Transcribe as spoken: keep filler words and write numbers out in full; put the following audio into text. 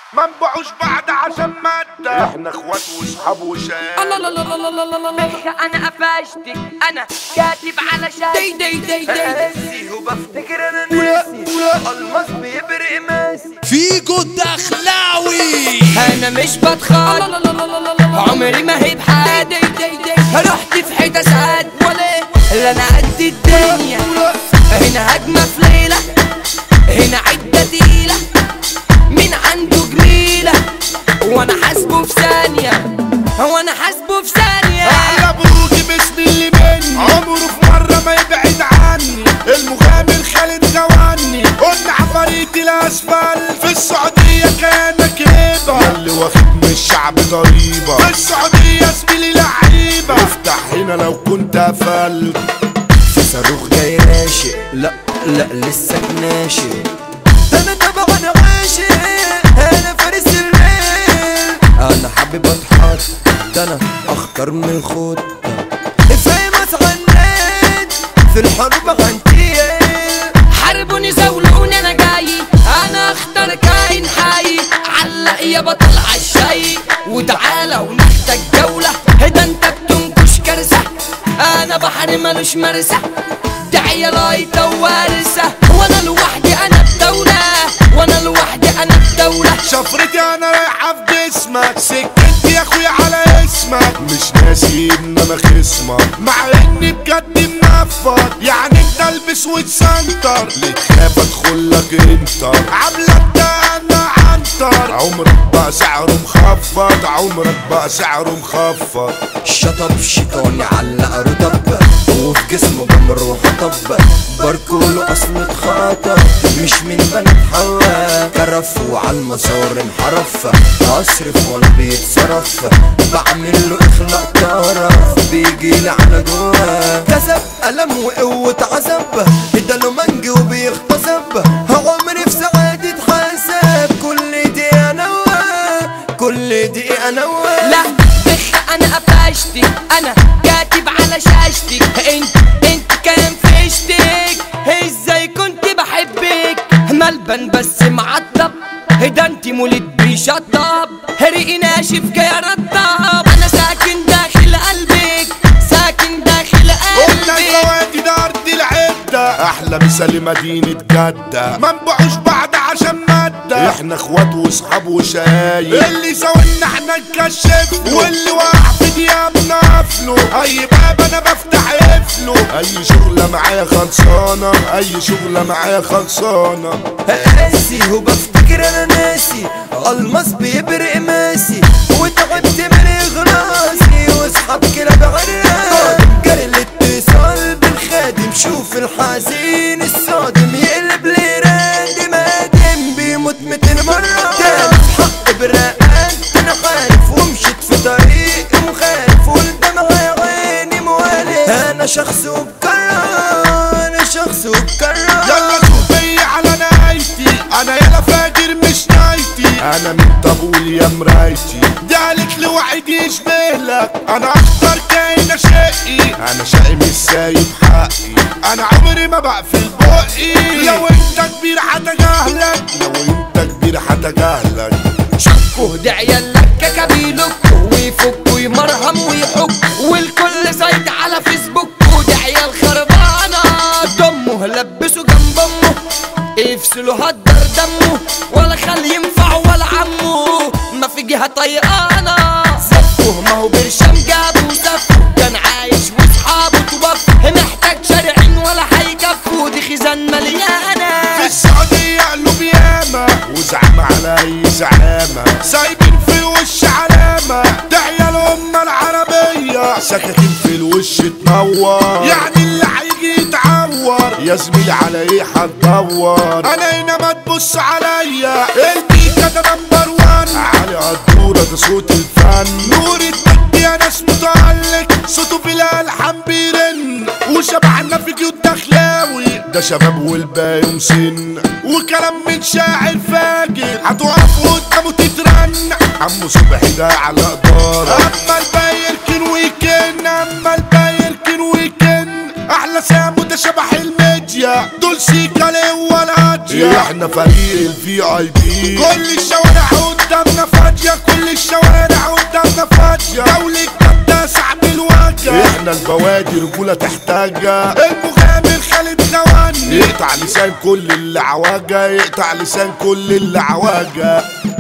ما نبيعوش بعض عشان مادة، احنا اخوات واصحاب وشام. الله الله الله الله الله الله الله. انا قفشتك، انا كاتب على شاشتي دي دي دي دي وبفتكر انا ناسي الماس بيبرق ماسي فيجو الدخلاوي. انا مش بتخاف عمري ما هي بحد، رحت في حتة سعد ولا لا انا قد الدنيا. هنا هجمة في ليلة، هنا عدة تقيلة، مين عنده جميلة وانا حاسبه في ثانية، وانا حاسبه في ثانية. احلى بروجي باسم اللي مني، عمره في مرة ما يبعد عني. المغامر خالد غواني، قلنا عفاريت الاسفل في السعودية كانك هيبة، اللي واخد من الشعب ضريبة. في السعودية زميلي لعيبة، افتح هنا لو كنت قفلت. في صاروخ جاي راشق، لا لا لسه ناشئ. انا طبعا عاشق، انا فارس الليل، انا حابب اتحط، ده انا اخطر من الخطة. فايمس غنيت في الحروب غنتيل، حاربوني زولوني انا جاي، انا اختار كائن حي. علق يا بطل عالشاي وتعالى ونحتاج جولة، هدا انت بتنكش كارثة، انا بحر ملوش مرسى، داعية لايطة ووارثة، وانا لوحدي انا بدولة، وانا لوحدي انا بدولة. شفرتي انا رايحة في جسمك، سكتي يا اخويا على اسمك، مش ناسي ان انا خصمك، مع اني بجد منفض. يعني انت البس وتسنتر، ليه تخاف ادخلك انت؟ عاملة انا عنتر، عمرك بقى سعره مخفض، عمرك بقى سعره مخفض. شطب شيطاني علق رطب، وفي جسمه بمر وحطب، باركوله اصل اتخطب، مش من بنات حوا، كرف وعلى المسار انحرف، اصرف ولا بيتصرف، بعمل له اخلاق طرف، بيجيلي على جواه كسب ألم وقوة عذب، اداله منجي وبيغتصب، عمري في سعادة حسب، كل دي انا كل دي انا لا بخ انا قفشتك، انا كاتب على شاشتك، انت انت كان فيشتك، ازاي كنت بحبك ملبن بس معطب، ده انت مولد بيشطب، ريقي ناشف جاي رطب، انا ساكن داخل قلبك، ساكن داخل قلنا قلبك. الفوادي ده ارض العدة، احلى مثال مدينة جدة، ما نبيعوش بعض عشان مادة، احنا اخوات واصحاب وشايب، اللي ساوينا احنا نكشف، واللي واقع في ديابنا قفله، اي باب انا بفتح قفله، اي شغلة معايا خلصانة، اي شغلة معايا خلصانة. قاسي وبفتكر انا ناسي الماس بيبرق ماسي، وتعبت من اغراسي واصحاب كده بعراس، جري الاتصال بالخادم، شوف الحزين الصادم يقلب لي راندم، ادم بيموت ميتين مرة، تالف حق برقان انا خايف، ومشيت في طريق مخالف، والدمع يا عيني موالف، انا شخص وبكرر، انا شخص وبكرر. يلا شوفي على نايتي، انا يلا فاجر مش نايتي، انا من طابول يا مرايتي، دي قالت لي وعد يشبه لك، انا اختار كاين شقي، انا شقي مش سايب حقي، انا عمري ما بقفل بقي، لو انت كبير هتجاهلك، لو انت كبير هتجاهلك. شكوا داعية لك كبيلك، ويفك ويمرهم ويحك، والكل زايد على فيسبوك، وداعية الخربانة دمه لبسه جنب امه، افسلوا هدر دمه، ولا خلي ينفع ولا عمه، ما في جهة طيقانة، زفه ما هو برشام جابه سفه، كان عايش واصحابه توبف، محتاج شارعين ولا هيكفوا، دي خزان مليانة. في السعودية قلوب ياما، وزعامة على اي زعامة، سايبين في الوش علامة، داعية الأمة العربية، سكاكين في الوش تنور، يعني اللي هيجي يتعور، يا زميلي على ايه هتدور، انا هنا ما تبص عليا، البيكا ده نمبر وان، علي قدورة ده صوت الفن، نور الدب يا ناس متعلق، صوته في الالحان بيرن، وشبعنا في جيوت دخلاوي، ده شباب والباقي مسن، وكلام من شاعر فاجر، هتقف قدامه تترن، عمو صبحي ده على قدارة، اما الباقي يركن ويكن، اما الباقي يركن ويكن، احلى سامو ده شبح الميديا، دول سيكا ليه ولا فاضية احنا فريق الفي اي بي. كل الشوارع قدامنا فاضية، كل الشوارع قدامنا فاضية. دولة جدة صعب الوجه، احنا البوادي رجولة تحتاجها. المغامر خالد ثواني يقطع لسان كل اللي عواجه، يقطع لسان كل اللي عواجه.